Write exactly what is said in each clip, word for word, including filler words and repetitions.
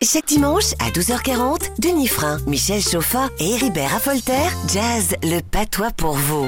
Chaque dimanche à douze heures quarante, Denis Frein, Michel Chauffat et Héribert Raffolter jazz le patois pour vous.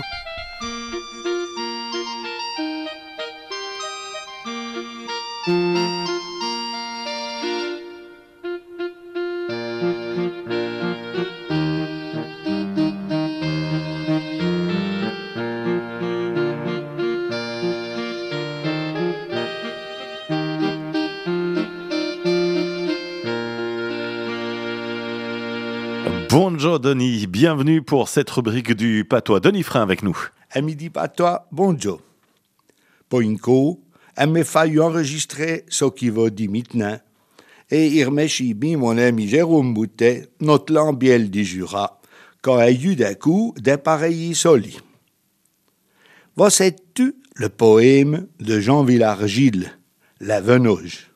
Bonjour Denis, bienvenue pour cette rubrique du patois. Denis Frein avec nous. À midi patois, bonjour. Poinco, elle m'a fallu enregistrer ce qui va dire maintenant. Et il remercie bien mon ami Jérôme Boutet, notre lambiel du Jura, quand a eu d'un coup des pareils solis. Vois-tu le poème de Jean Villard-Gilles, La Venoge?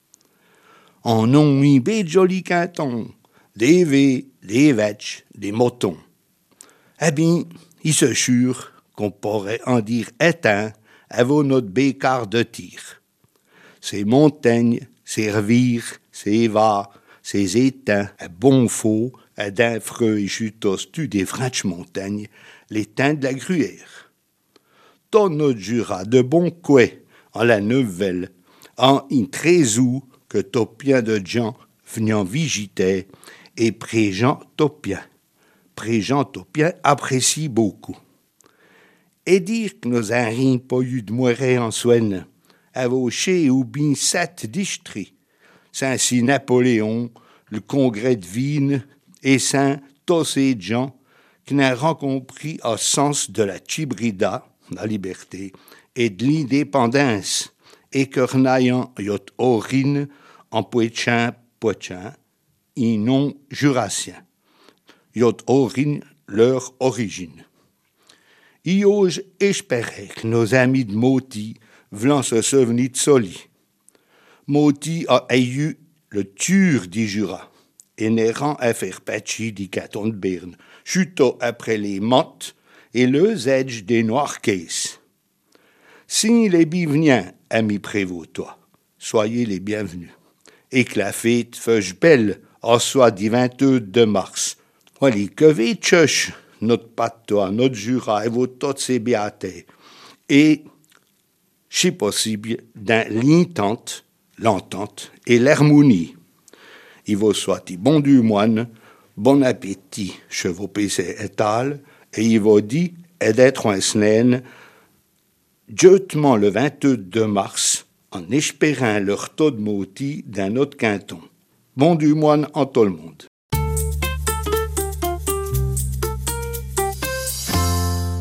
En ont mis des jolis cantons, des vets, des vaches, des moutons. Eh bien, il se jure qu'on pourrait en dire éteint avant notre bécard de tir. Ces montagnes, ces revires, ces vas, ces étangs, à bon faux, à d'infreux et chutos tu des franches montagnes, les teints de la gruyère. Dans notre Jura de bon couet, en la nouvelle, en une trésou que topien de gens venant visiter, et Préjean Topien. Préjean Topien apprécie beaucoup. Et dire que nous n'avons pas eu de moiré en soine, avoché ou bien sept districts, Saint-Cy Napoléon, le congrès de Vienne, et Saint tous ces gens qui n'ont compris au sens de la chibrida, la liberté, et de l'indépendance, et que n'ayant yot orine en poitchin, poitchin, et non jurassien. Yot orine leur origine. I ose espérer que nos amis de Moti voulant se souvenir de Soli. Moti a eu le tur du Jura, et n'errant à faire patchi du canton de Berne, chuto après les mottes et le zedge des noirs caisses. Si les biveniens, amis prévôt-toi, soyez les bienvenus, et que la fête feuille belle, en soit du vingt-deux mars. Voilà, que vétchoche, notre patois, notre Jura, et vos toutes ces béatés. Et, si possible, dans l'entente, l'entente et l'harmonie. Il vous soit bon du moine, bon appétit, chevaux pc étal, et il vous dit, et d'être un semaine, jetement le vingt-deux mars, en espérant leur taux de moti d'un autre canton. Bon du moine en tout le monde.